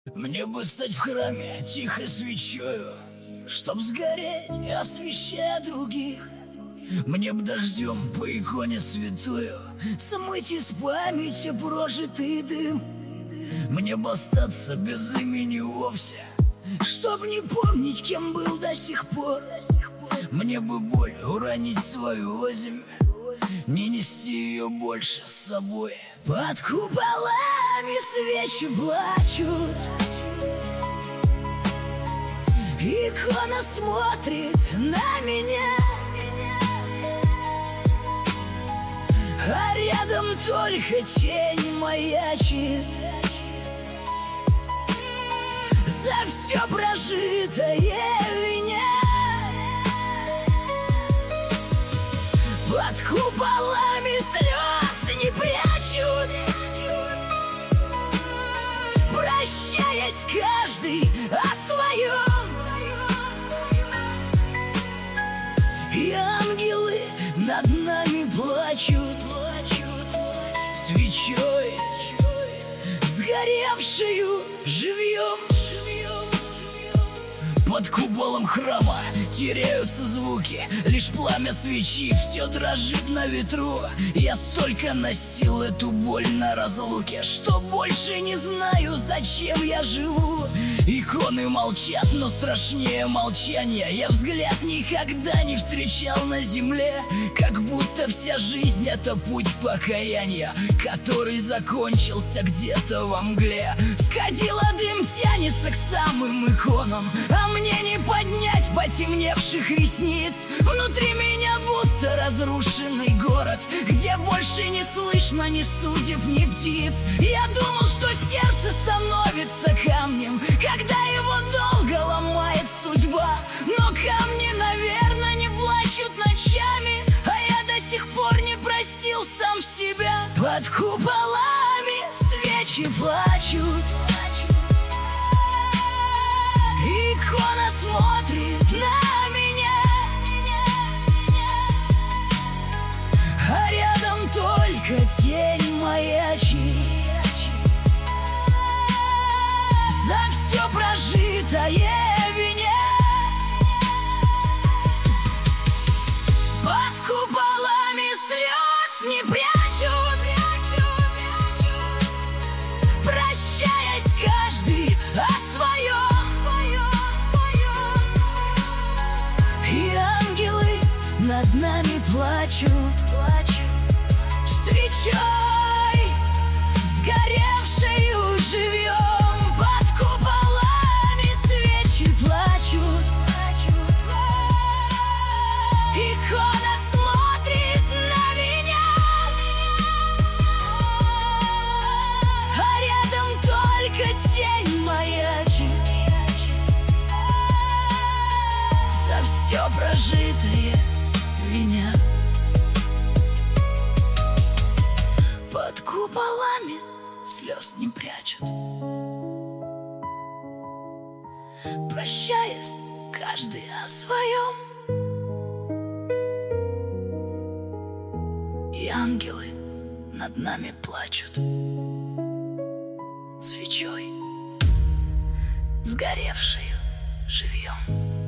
Мне бы стать в храме тихой свечою, чтоб сгореть, освещая других. Мне б дождем по иконе святую смыть из памяти прожитый дым. Мне б остаться без имени вовсе, чтоб не помнить, кем был до сих пор. Мне бы боль уронить свою озимь, не нести ее больше с собой. Под куполами свечи плачут, икона смотрит на меня, а рядом только тень маячит. За все прожитое виня. Под куполами слез не прячут, прощаясь каждый о своем. И ангелы над нами плачут свечой, сгоревшую живьем. Под куполом храма теряются звуки, лишь пламя свечи все дрожит на ветру. Я столько носил эту боль на разлуке, что больше не знаю, зачем я живу. Иконы молчат, но страшнее молчания я взгляд никогда не встречал на земле. Как будто вся жизнь — это путь покаяния, который закончился где-то во мгле. Скадила дым тянется к самым иконам, а мне не поднять потемневших ресниц. Внутри меня будто разрушенный город, где больше не слышно ни судеб, ни птиц. Я думал, что сердце становится камнем, когда его долго ломает судьба. Но камни, наверное, не плачут ночами, а я до сих пор не простил сам себя. Под куполами свечи плачут, икона смотрит на меня, а рядом только тень маячит. За все прожитое виня. Под куполами слез не прячут, прощаясь каждый о своем. И ангелы над нами плачут свечой, сгоревшую живьем. Икона смотрит на меня, а рядом только тень маячит. За все прожитое виня. Под куполами слез не прячут, прощаясь каждый о своем. И ангелы над нами плачут свечой, сгоревшую живьем.